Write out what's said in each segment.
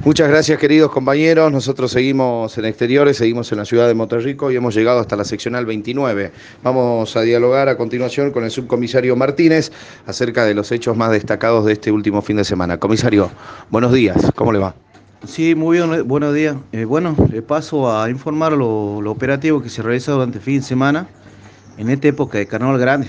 Muchas gracias, queridos compañeros. Nosotros seguimos en exteriores, seguimos en la ciudad de Monterrico y hemos llegado hasta la seccional 29. Vamos a dialogar a continuación con el subcomisario Martínez acerca de los hechos más destacados de este último fin de semana. Comisario, buenos días, ¿cómo le va? Sí, muy bien, buenos días. Paso a informar lo operativo que se realizó durante el fin de semana en esta época de Carnaval Grande.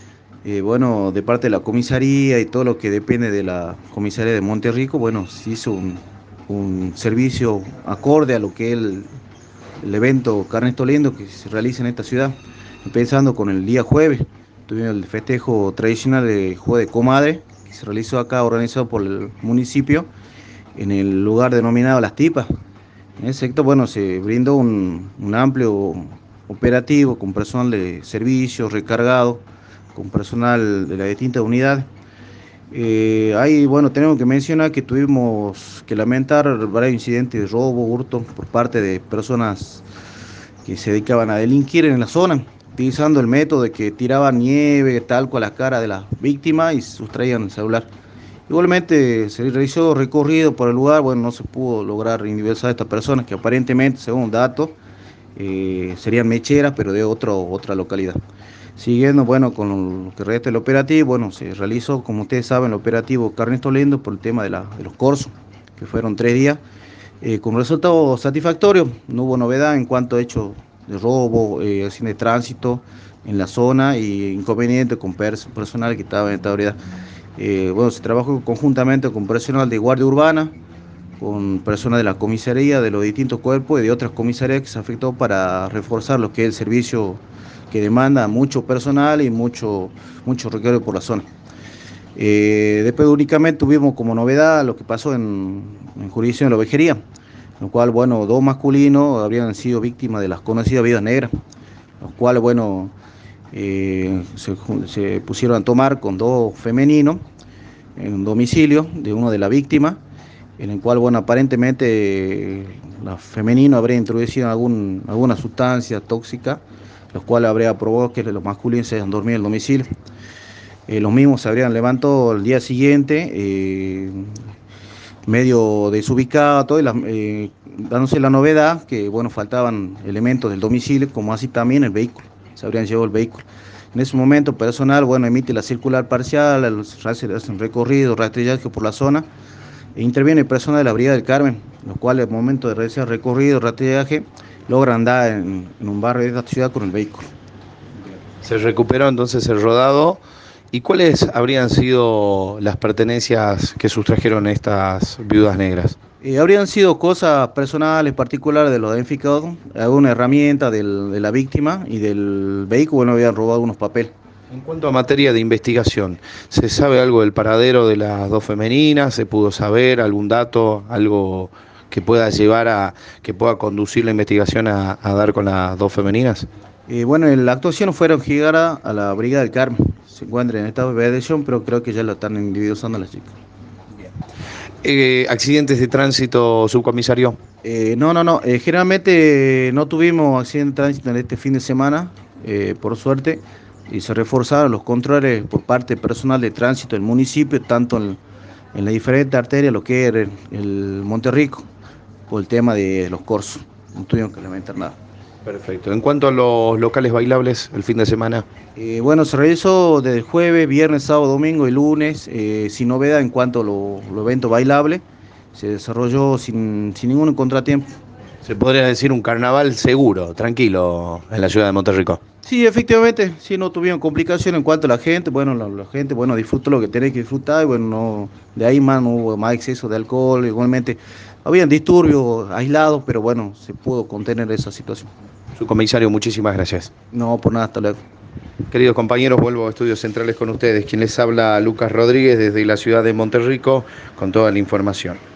De parte de la comisaría y todo lo que depende de la comisaría de Monterrico, se hizo un servicio acorde a lo que es el evento Carnestoliendo que se realiza en esta ciudad. Empezando con el día jueves, tuvimos el festejo tradicional de Juego de Comadre, que se realizó acá, organizado por el municipio en el lugar denominado Las Tipas. En ese sector, se brindó un amplio operativo con personal de servicio recargado, con personal de las distintas unidades. Tenemos que mencionar que tuvimos que lamentar varios incidentes de robo, hurto por parte de personas que se dedicaban a delinquir en la zona, utilizando el método de que tiraban nieve, talco a la cara de las víctimas y sustraían el celular. Igualmente se realizó recorrido por el lugar, no se pudo lograr individualizar a estas personas que aparentemente, según datos, serían mecheras, pero de otra localidad. Siguiendo, con lo que resta del operativo, se realizó, como ustedes saben, el operativo Carnestoliendo por el tema de los corsos, que fueron 3 días, con resultados satisfactorios. No hubo novedad en cuanto a hechos de robo, accidentes de tránsito en la zona y inconvenientes con personal que estaba en esta unidad. Se trabajó conjuntamente con personal de Guardia Urbana, con personal de la comisaría, de los distintos cuerpos y de otras comisarías que se afectó para reforzar lo que es el servicio que demanda mucho personal y mucho recorrido por la zona. Después únicamente tuvimos como novedad lo que pasó en jurisdicción de la Ovejería, en lo cual, dos masculinos habrían sido víctimas de las conocidas viudas negras, los cuales, se pusieron a tomar con 2 femeninos en un domicilio de uno de las víctimas, en el cual, aparentemente la femenino habría introducido alguna sustancia tóxica, los cuales habría provocado que los masculinos se hayan dormido en el domicilio. Los mismos se habrían levantado al día siguiente, medio desubicado, todo, dándose la novedad que, faltaban elementos del domicilio, como así también el vehículo, se habrían llevado el vehículo. En ese momento, personal, emite la circular parcial, hacen recorrido, rastrillaje por la zona, e interviene el personal de la Brigada del Carmen, los cuales, al momento de realizar recorrido, rastrillaje, logran andar en un barrio de esta ciudad con el vehículo. Se recuperó entonces el rodado. ¿Y cuáles habrían sido las pertenencias que sustrajeron estas viudas negras? Habrían sido cosas personales, particulares de los damnificados, alguna herramienta de la víctima y del vehículo, habían robado unos papeles. En cuanto a materia de investigación, ¿se sabe algo del paradero de las 2 femeninas? ¿Se pudo saber algún dato, algo que pueda llevar que pueda conducir la investigación a dar con las 2 femeninas? En la actuación fueron llegar a la Brigada del Carmen. Se encuentra en estado de evaluación, pero creo que ya lo están individualizando las chicas. ¿Accidentes de tránsito, subcomisario? No. Generalmente no tuvimos accidentes de tránsito en este fin de semana, por suerte, y se reforzaron los controles por parte del personal de tránsito del municipio, tanto en las diferentes arterias, lo que es el Monterrico, por el tema de los corsos. No tuvimos que lamentar nada. Perfecto. En cuanto a los locales bailables, el fin de semana. Se realizó desde jueves, viernes, sábado, domingo y lunes, sin novedad en cuanto a los eventos bailables. Se desarrolló sin ningún contratiempo. Se podría decir un carnaval seguro, tranquilo, en la ciudad de Monterrico. Sí, efectivamente, sí, no tuvieron complicaciones en cuanto a la gente. La gente, disfrutó lo que tenía que disfrutar y, de ahí más no hubo más exceso de alcohol. Igualmente, habían disturbios aislados, pero se pudo contener esa situación. Subcomisario, muchísimas gracias. No, por nada, hasta luego. Queridos compañeros, vuelvo a Estudios Centrales con ustedes. Quien les habla, Lucas Rodríguez, desde la ciudad de Monterrico, con toda la información.